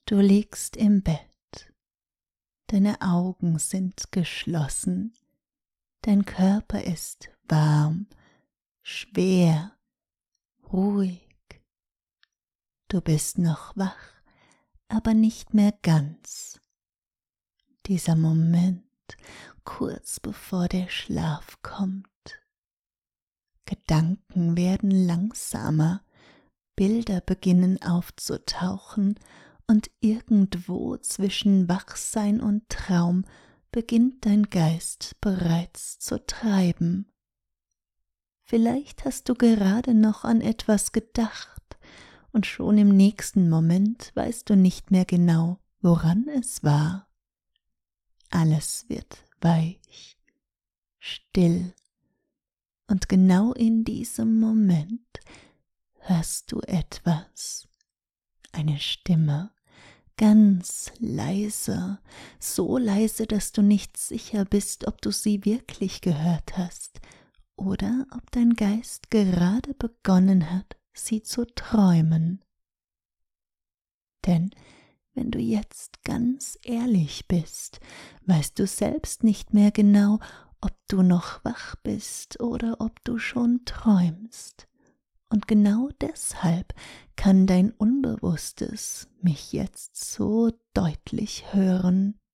Du liegst im Bett, deine Augen sind geschlossen, dein Körper ist warm, schwer, ruhig. Du bist noch wach, aber nicht mehr ganz. Dieser Moment, kurz bevor der Schlaf kommt. Gedanken werden langsamer, Bilder beginnen aufzutauchen und irgendwo zwischen Wachsein und Traum beginnt dein Geist bereits zu treiben. Vielleicht hast du gerade noch an etwas gedacht und schon im nächsten Moment weißt du nicht mehr genau, woran es war. Alles wird weich, still und genau in diesem Moment hörst du etwas, eine Stimme, ganz leise, so leise, dass du nicht sicher bist, ob du sie wirklich gehört hast oder ob dein Geist gerade begonnen hat, sie zu träumen. Denn wenn du jetzt ganz ehrlich bist, weißt du selbst nicht mehr genau, ob du noch wach bist oder ob du schon träumst. Und genau deshalb kann dein Unbewusstes mich jetzt so deutlich hören.